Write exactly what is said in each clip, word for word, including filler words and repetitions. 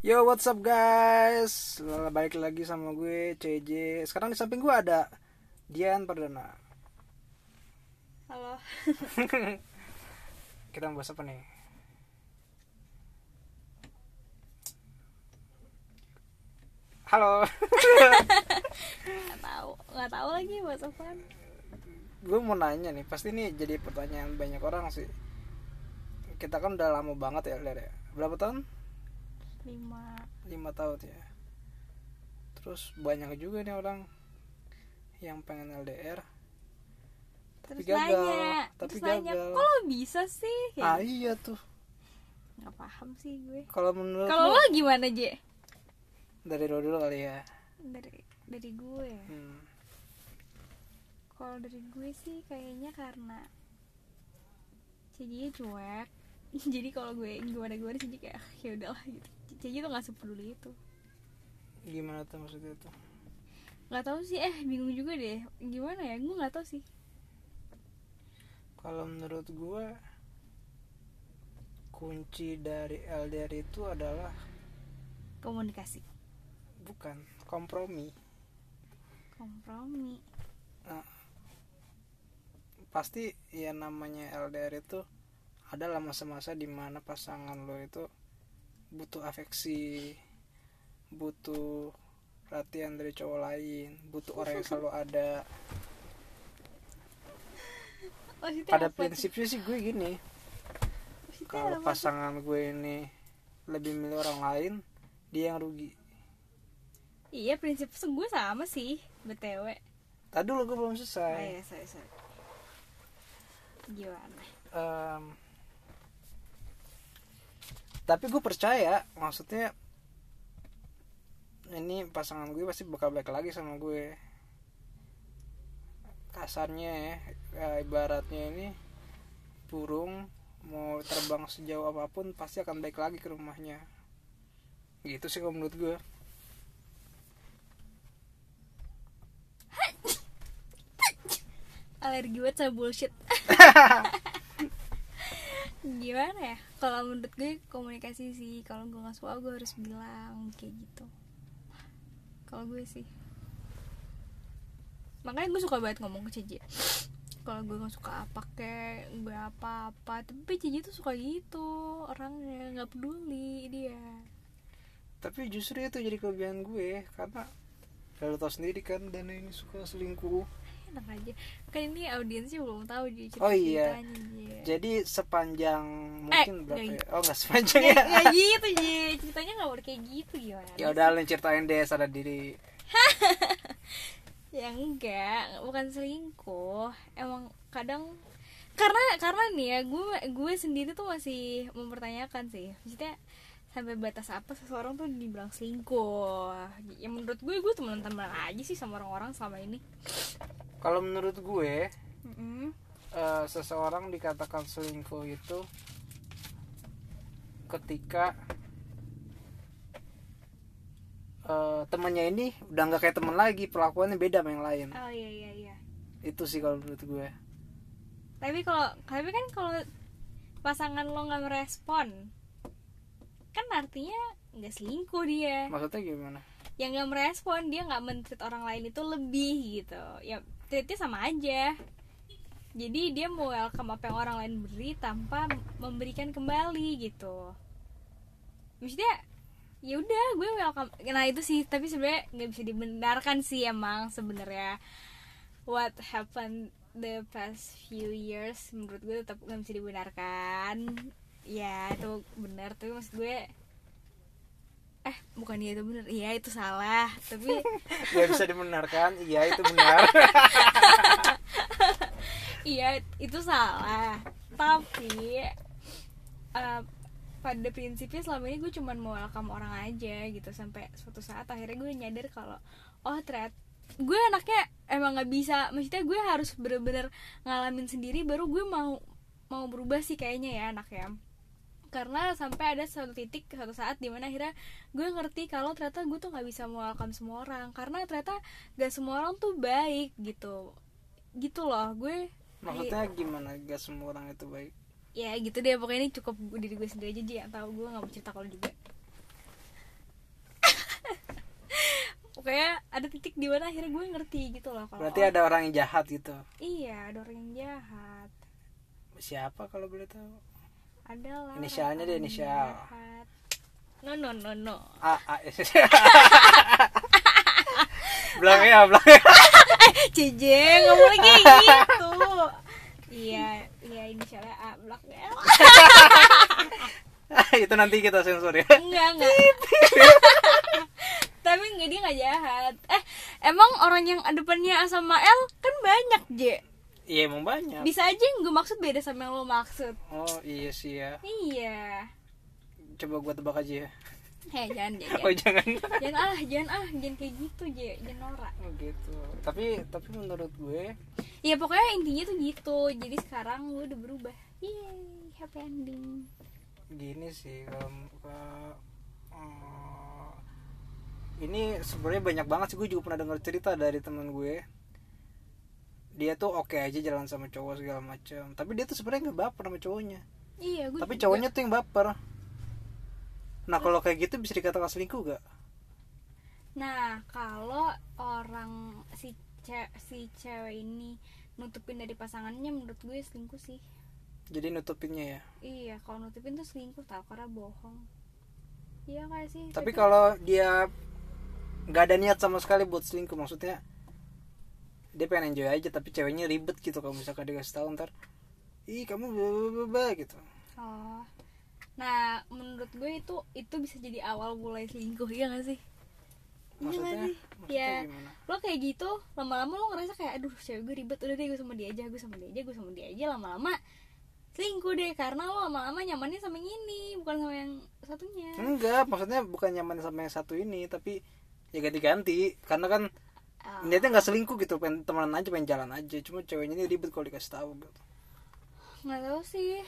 Yo, what's up guys? Balik lagi sama gue C J. Sekarang di samping gue ada Dian Perdana. Halo. Kita mau bahas apa nih? Halo. Nggak tahu, nggak tahu lagi bahas apaan. Gue mau nanya nih, pasti ini jadi pertanyaan banyak orang sih. Kita kan udah lama banget ya, L D R ya. Berapa tahun? Lima. lima tahun ya. Terus banyak juga nih orang yang pengen L D R tapi Terus gagal. nanya, Tapi terus nanya, gagal. kok lo bisa sih? Ah iya tuh. Nggak paham sih gue. Kalau menurut Kalau lo, lo gimana, J? dari lo dulu kali ya. Dari dari gue. Hmm. Kalau dari gue sih kayaknya karena C J cuek. Jadi kalau gue gimana gue C J kayak ya udahlah gitu. C J tuh nggak sepeduli itu. Gimana tuh maksudnya tuh? Nggak tahu sih, eh bingung juga deh. Gimana ya? Gue nggak tahu sih. Kalau menurut gue, kunci dari L D R itu adalah Komunikasi. bukan kompromi. Kompromi. Nah, pasti ya namanya L D R itu adalah masa-masa dimana pasangan lo itu butuh afeksi, butuh perhatian dari cowok lain, butuh orang yang selalu ada. Maksudnya Pada apa prinsipnya sih gue gini, Maksudnya kalau apa sih? pasangan gue ini lebih milih orang lain, dia yang rugi. Iya, prinsip gue sama sih, B T W. Tadi dulu gue belum Oh selesai. iya, sorry, sorry. Gimana? Em, tapi gue percaya, maksudnya ini pasangan gue pasti bakal balik lagi sama gue. Kasarnya ya, ya ibaratnya ini burung mau terbang sejauh apapun pasti akan balik lagi ke rumahnya. Gitu sih kalau menurut gue. Alergi banget sama bullshit. Gimana ya? Kalau menurut gue komunikasi sih. Kalau gue nggak suka gue harus bilang kayak gitu. Kalau gue sih. Makanya gue suka banget ngomong ke C J. Kalau gue nggak suka apa kek, gue apa-apa. Tapi C J tuh suka gitu. Orangnya nggak peduli dia. Tapi justru itu jadi kelebihan gue, karena ya lo tau sendiri kan Dana ini suka selingkuh. Enak aja. Kan ini audiensnya belum tahu dia cerita Oh iya. ceritanya. Jadi sepanjang mungkin Eh, berapa nggak- ya? Oh nggak sepanjang Nggak, ya? nggak gitu Ji, ceritanya nggak boleh kayak gitu gimana? Ya udah lo ceritain deh sadar diri. Ya enggak, bukan selingkuh. Emang kadang karena karena nih ya gue gue sendiri tuh masih mempertanyakan sih. Maksudnya sampai batas apa seseorang tuh dibilang selingkuh? Ya menurut gue gue teman-teman aja sih sama orang-orang selama ini. Kalau menurut gue, Mm-mm. eh, seseorang dikatakan selingkuh itu ketika eh, temannya ini udah nggak kayak teman lagi, perlakuannya beda sama yang lain. Oh iya iya iya. Itu sih kalau menurut gue. Tapi kalau tapi kan kalau pasangan lo nggak merespon, kan artinya nggak selingkuh dia. Maksudnya gimana? Yang nggak merespon, dia nggak men-treat orang lain itu lebih gitu. Ya treatnya sama aja. Jadi dia mau welcome apa yang orang lain beri tanpa memberikan kembali gitu. Maksudnya ya udah gue welcome. Nah itu sih, tapi sebenarnya nggak bisa dibenarkan sih emang sebenarnya. What happened the past few years menurut gue tetap nggak bisa dibenarkan. Ya itu benar, tapi maksud gue eh bukan dia itu benar, iya itu salah, tapi Gak bisa dibenarkan, iya itu benar. iya itu salah. Tapi uh, pada prinsipnya selama ini gue cuman mau welcome orang aja gitu, sampai suatu saat akhirnya gue nyadar kalau oh ternyata gue anaknya emang nggak bisa, maksudnya gue harus bener-bener ngalamin sendiri baru gue mau mau berubah sih kayaknya ya anaknya. Karena sampai ada suatu titik, suatu saat dimana akhirnya gue ngerti kalau ternyata gue tuh nggak bisa welcome semua orang, karena ternyata gak semua orang tuh baik gitu gitu loh. Gue Maksudnya gimana? Gak semua orang itu baik. ya gitu deh pokoknya. Ini cukup diri gue sendiri aja, Ji, yang tahu. Gue nggak mau cerita kalau juga ada titik di mana akhirnya gue ngerti gitu loh kalau berarti oh, ada orang yang jahat gitu. iya ada orang yang jahat. Siapa kalau boleh tahu? Adalah Inisialnya orang deh, inisial. jahat. No no no no. A A belakangnya belakangnya Cije ngomong lagi gitu. Iya, iya inisialnya A belakangnya. itu nanti kita sensor ya. Enggak, enggak. Tapi enggak, dia enggak jahat. Eh, emang orang yang depannya A sama L kan banyak, J. Iya emang banyak. Bisa aja yang gue maksud beda sama yang lo maksud. Oh iya sih ya. Iya. Coba gua tebak aja ya. Eh, jangan, jangan. Oh jangan. Jangan ah, jangan ah, jangan kayak gitu, J. Jangan norak. Oh gitu. Tapi tapi menurut gue Iya, pokoknya intinya tuh gitu. Jadi sekarang gue udah berubah. Yeay, happy ending. gini sih um, uh, uh, ini sebenarnya banyak banget sih. Gue juga pernah dengar cerita dari teman gue. Dia tuh oke aja jalan sama cowok segala macam, tapi dia tuh sebenarnya nggak baper sama cowoknya. Iya, gue Tapi juga. cowoknya tuh yang baper. Nah kalau kayak gitu bisa dikatakan selingkuh gak? Nah, kalau orang si ce- si cewek ini nutupin dari pasangannya, menurut gue selingkuh sih. Jadi nutupinnya ya. Iya, kalau nutupin tuh selingkuh tau, karena bohong. Iya gak sih? Tapi kalau dia nggak ada niat sama sekali buat selingkuh, maksudnya dia pengen enjoy aja tapi ceweknya ribet gitu. Kalau misalkan dia kasih tahu ntar, ih kamu bla gitu. Oh. Nah, menurut gue itu itu bisa jadi awal mulai selingkuh, iya gak sih? Maksudnya, Iya gak sih? maksudnya Ya, gimana? lo kayak gitu, lama-lama lo ngerasa kayak aduh cewek gue ribet, udah deh gue sama dia aja, gue sama dia aja, gue sama dia aja, lama-lama selingkuh deh karena lo lama-lama nyamannya sama yang ini, bukan sama yang satunya. Enggak, maksudnya bukan nyaman sama yang satu ini, tapi ya ganti-ganti. Karena kan Oh. niatnya nggak selingkuh gitu, pengen temenan aja, pengen jalan aja. Cuma ceweknya ini ribet kalau dikasih tahu gitu. Nggak tahu sih.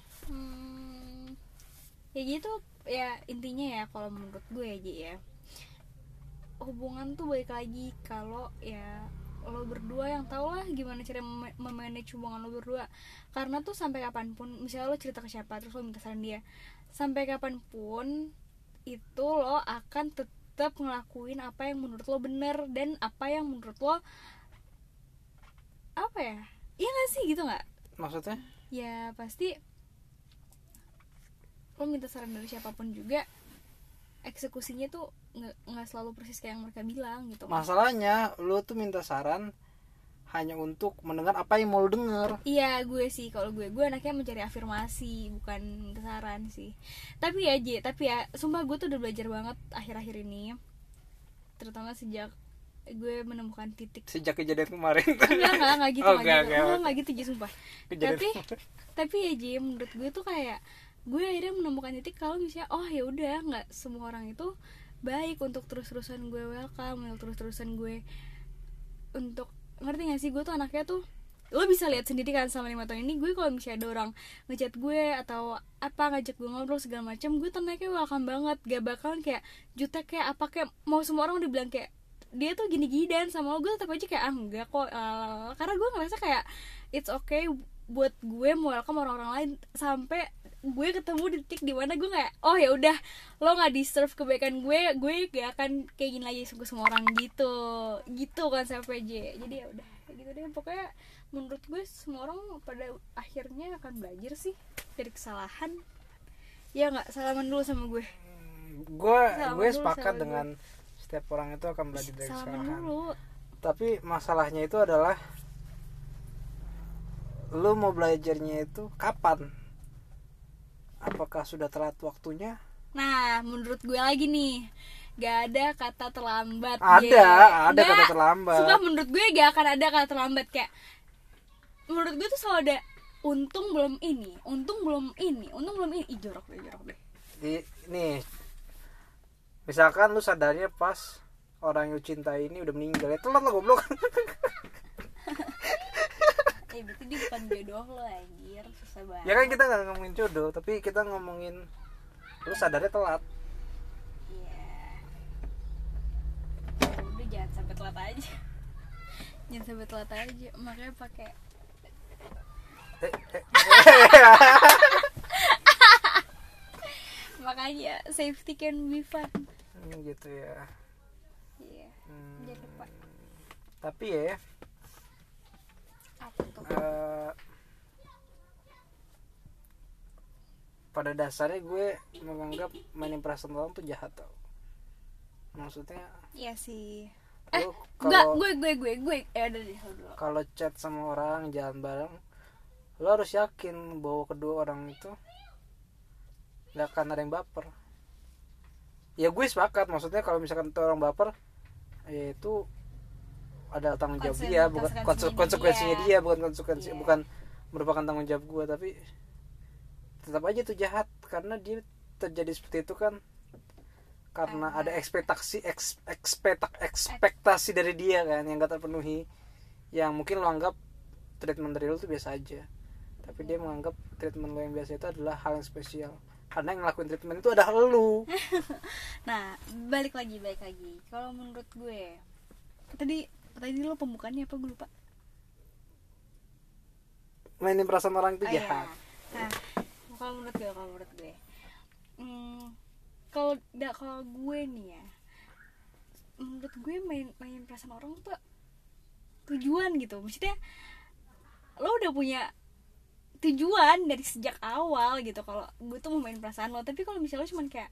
Hmm, ya gitu ya intinya ya kalau menurut gue aja ya. Hubungan tuh balik lagi kalau ya lo berdua yang tau lah gimana cara mem- memanage hubungan lo berdua. Karena tuh sampai kapanpun, misalnya lo cerita ke siapa terus lo minta saran dia, sampai kapanpun itu lo akan tetap ngelakuin apa yang menurut lo bener dan apa yang menurut lo apa ya, iya nggak sih gitu nggak? Maksudnya? Ya pasti lo minta saran dari siapapun juga, eksekusinya tuh nggak nggak selalu persis kayak yang mereka bilang gitu. Masalahnya lo tuh minta saran hanya untuk mendengar apa yang mau lo denger. Iya, gue sih kalau gue gue anaknya mencari afirmasi bukan minta saran sih. Tapi ya J, tapi ya sumpah gue tuh udah belajar banget akhir-akhir ini, terutama sejak gue menemukan titik. Sejak kejadian kemarin. Enggak, enggak, enggak gitu, Oh, enggak enggak, gitu. enggak. Enggak, enggak gitu J, sumpah. Kejadian Tapi kemarin. tapi ya J, menurut gue tuh kayak gue akhirnya menemukan titik kalau misalnya oh ya udah nggak semua orang itu baik untuk terus-terusan gue welcome, untuk terus-terusan gue untuk, ngerti gak sih? Gue tuh anaknya tuh, lo bisa lihat sendiri kan selama lima tahun ini gue kalau misalnya ada orang ngechat gue atau apa ngajak gue ngobrol segala macam, gue tenangnya welcome banget, gak bakalan kayak jutek kayak apa kayak mau semua orang udah bilang kayak dia tuh gini-gini dan sama lo, gue tetap aja kayak ah enggak kok, uh, karena gue ngerasa kayak it's okay buat gue mau welcome orang-orang lain sampai gue ketemu di titik dimana gue kayak oh ya udah lo nggak deserve kebaikan gue, gue gak akan kayak gini lagi ke semua orang gitu gitu kan sampai J. Jadi ya udah gitu deh, pokoknya menurut gue semua orang pada akhirnya akan belajar sih dari kesalahan. Ya nggak, salaman dulu sama gue. Gue Salaman gue dulu sepakat sama dengan setiap orang itu akan belajar dari Salaman kesalahan. dulu. Tapi masalahnya itu adalah lu mau belajarnya itu kapan? Apakah sudah telat waktunya? Nah, menurut gue lagi nih, gak ada kata terlambat. Ada, Ye. ada Nggak, kata terlambat. Sumpah menurut gue gak akan ada kata terlambat. Kayak menurut gue tuh selalu ada untung belum ini, untung belum ini, untung belum ini. Ih, jorok deh, jorok deh. Di, nih, misalkan lu sadarnya pas orang yang lu cintai ini udah meninggal, ya telat lah goblok. Eh, berarti dia bukan jodoh lo anjir, susah banget. Ya kan kita nggak ngomongin jodoh, tapi kita ngomongin lu sadarnya telat. Iya. Udah jangan sampai telat aja. Jangan sampai telat aja, makanya pakai Eh, eh, makanya safety can be fun. eh, gitu ya. Iya. Hmm, Jangan lupa. tapi ya Apa tuh? eh, pada dasarnya gue menganggap mainin perasaan orang tuh jahat tau. Maksudnya Iya sih. Eh, lu enggak, kalau gue gue gue gue eh udah deh dulu. kalau chat sama orang jalan bareng, lo harus yakin bahwa kedua orang itu nggak akan ada yang baper. Ya gue sepakat, maksudnya kalau misalkan itu orang baper, ya itu ada tanggung jawab Konsen- dia, bukan konsekuensinya konse- konsekuensinya dia. dia, bukan konsekuensi, Iya. bukan merupakan tanggung jawab gue, tapi tetap aja itu jahat karena dia terjadi seperti itu kan karena Ah. ada ekspektasi eks, ekspektak ekspektasi dari dia kan yang gak terpenuhi, yang mungkin lo anggap treatment dari lo tuh biasa aja, tapi dia menganggap treatment lo yang biasa itu adalah hal yang spesial karena yang ngelakuin treatment itu adalah lo. Nah, balik lagi, balik lagi. Kalau menurut gue, tadi tadi lo pembukaannya apa gue lupa. Mainin perasaan orang itu Oh, iya. jahat. Nah, kalau menurut gue, kalau menurut gue, hmm, kalau da- kalau gue nih ya, menurut gue main main perasaan orang tuh tujuan gitu. Maksudnya lo udah punya tujuan dari sejak awal gitu. Kalau gue tuh mau main perasaan lo, tapi kalau misalnya lo cuman kayak,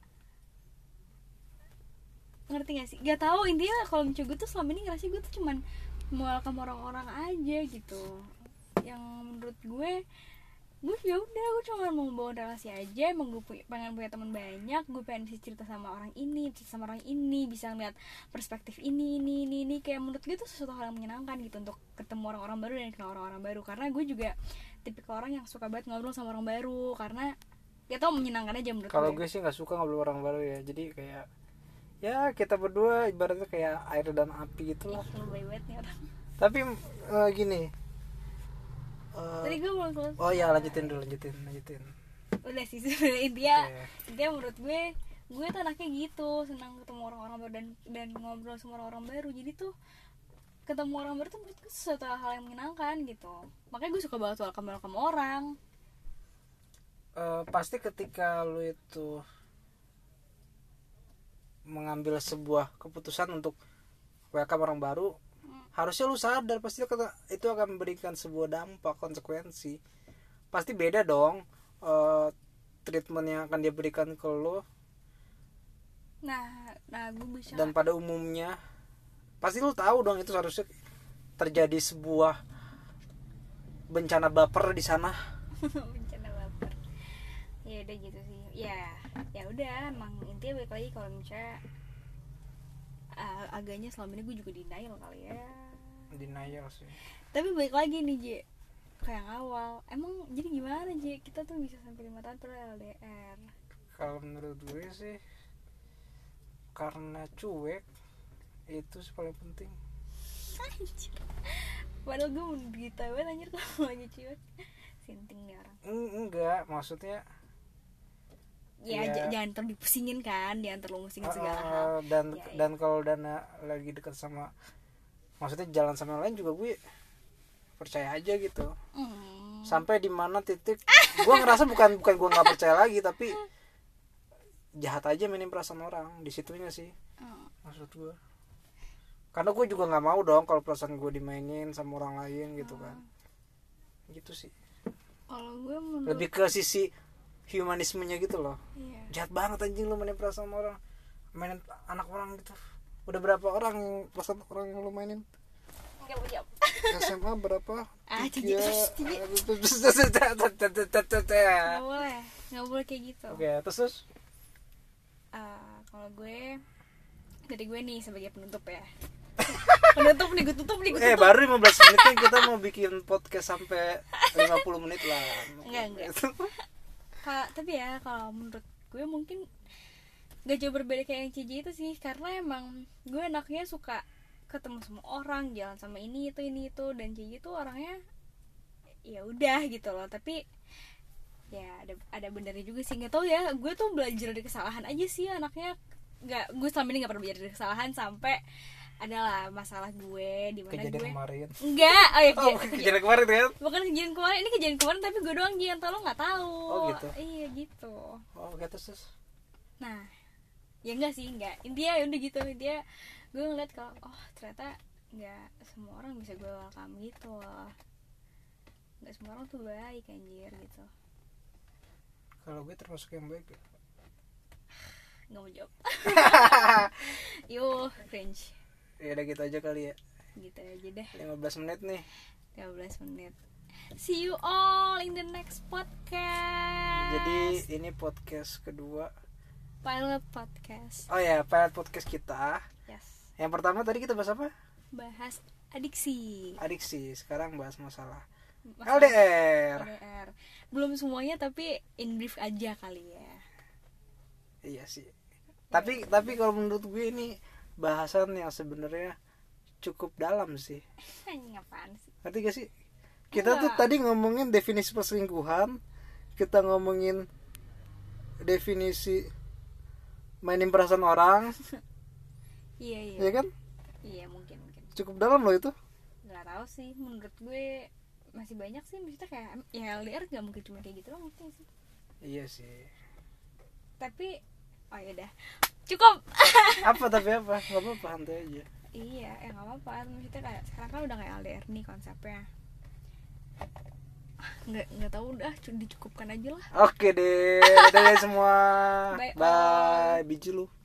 ngerti gak sih? Gak tahu, intinya kalau misalnya gue tuh selama ini ngerasa gue tuh cuman mau welcome orang-orang aja gitu. Yang menurut gue, gue ya udah, gue cuma mau bawa relasi aja. Emang gue punya, pengen punya teman banyak, gue pengen bisa cerita sama orang ini, cerita sama orang ini, bisa ngeliat perspektif ini, ini, ini, ini. Kayak menurut gue itu sesuatu hal yang menyenangkan gitu, untuk ketemu orang-orang baru dan kenal orang-orang baru. Karena gue juga tipikal orang yang suka banget ngobrol sama orang baru, karena ya tau menyenangkan aja menurut Kalau gue. gue sih nggak suka ngobrol orang baru ya, jadi kayak ya kita berdua ibaratnya kayak air dan api gitu lah. Ih, lu baik banget nih orang. Tapi eh, gini eh, Tadi gue belum kelas. oh ya lanjutin dulu lanjutin lanjutin Udah sih sebenarnya intinya, Oke. intinya menurut gue, gue tuh anaknya gitu, senang ketemu orang-orang baru dan dan ngobrol sama orang-orang baru. Jadi tuh ketemu orang baru tuh menurut gue sesuatu hal yang menyenangkan gitu. Makanya gue suka banget welcome welcome orang. Eh, pasti ketika lu itu mengambil sebuah keputusan untuk welcome orang baru, Hmm. harusnya lu sadar pasti itu akan memberikan sebuah dampak, konsekuensi. Pasti beda dong eh, treatment yang akan dia berikan ke lu Nah, nah gue bisa. dan pada umumnya pasti lu tahu dong itu harusnya terjadi sebuah bencana baper di sana. bencana baper. Ya udah gitu sih. Ya, ya udah, emang intinya balik lagi kalau misalnya uh, agaknya selama ini gue juga denial kali ya. Denial sih. Tapi balik lagi nih J, kayak yang awal, emang jadi gimana J, kita tuh bisa sampai lima tahun per L D R? Kalau menurut gue sih karena cuek, itu sih paling penting. Anjir. Padahal gue menderita banget anjir kalau lagi cuek. Sinting nih orang. En- enggak, maksudnya Ya, ya, j- jangan terlalu dipusingin kan, jangan terlalu musingin uh, segala uh, hal. dan Ya, ya. dan kalau Dana lagi dekat sama, maksudnya jalan sama yang lain juga gue percaya aja gitu. Hmm. Sampai di mana titik gue ngerasa bukan bukan gue nggak percaya lagi, tapi jahat aja mainin perasaan orang di situnya sih, Hmm. maksud gue. Karena gue juga nggak mau dong kalau perasaan gue dimainin sama orang lain gitu kan. Gitu sih. Kalau gue menurut, Lebih ke sisi humanismenya gitu loh. iya. Jahat banget anjing lu mainin perasaan sama orang, mainin anak orang gitu. Udah berapa orang yang perasaan orang yang lu mainin? Enggak mau jawab. S M A berapa? Ah, Tiga. cici, Oke, Nggak boleh, nggak boleh kayak gitu. terus terus Uh, kalau gue, dari gue nih sebagai penutup ya. Penutup nih, gue tutup nih, gue eh tutup. baru lima belas menit nih kita mau bikin podcast sampai lima puluh menit lah. Enggak, enggak. Ka- tapi ya kalau menurut gue mungkin gak jauh berbeda kayak yang C J itu sih, karena emang gue anaknya suka ketemu sama orang, jalan sama ini itu ini itu, dan C J itu orangnya ya udah gitu loh. Tapi ya ada ada benernya juga sih, nggak tahu ya, gue tuh belajar dari kesalahan aja sih anaknya. Nggak, gue selama ini nggak pernah belajar dari kesalahan sampai adalah masalah gue di mana Kejadian gue kemarin. enggak, oh ya Oh, kejadian, kejadian kemarin kan? bukan kejadian kemarin, ini kejadian kemarin tapi gue doang yang tahu, lo nggak tahu. Oh, gitu. Iya gitu. Oh, oke terus terus. Nah, ya enggak sih, enggak, intinya ya udah gitu. Intinya gue ngeliat kalau oh ternyata nggak semua orang bisa gue welcome gitu loh, nggak semua orang tuh baik anjir gitu. Kalau gue termasuk yang baik ya? Nggak mau jawab. Yo cringe. Ya udah gitu aja kali ya, Gitu aja deh. lima belas menit nih. lima belas menit. See you all in the next podcast. Jadi ini podcast kedua, pilot podcast. oh ya pilot podcast kita. Yes. Yang pertama tadi kita bahas apa? Bahas adiksi. Adiksi. Sekarang bahas masalah Masalah L D R. L D R. Belum semuanya tapi in brief aja kali ya. Iya sih. Tapi tapi kalau menurut gue ini bahasan yang sebenarnya cukup dalam sih. Anjing apaan sih? Ngerti gak sih? Kita Enggak. tuh tadi ngomongin definisi perselingkuhan, kita ngomongin definisi mainin perasaan orang, Iya iya. ya kan? Iya mungkin mungkin. Cukup dalam loh itu. Nggak tahu sih, menurut gue masih banyak sih, maksudnya kayak ya L D R nggak mungkin cuma kayak gitu doang sih. Iya sih. Tapi oh ya udah cukup. Apa tapi apa? Gak apa-apa, santai aja. Iya, ya nggak apa-apa. Maksudnya kayak sekarang kan udah kayak L D R nih konsepnya. Nggak nggak tahu udah, dicukupkan aja lah. Oke deh, dadah semua. Bye all. Bye, biji lu.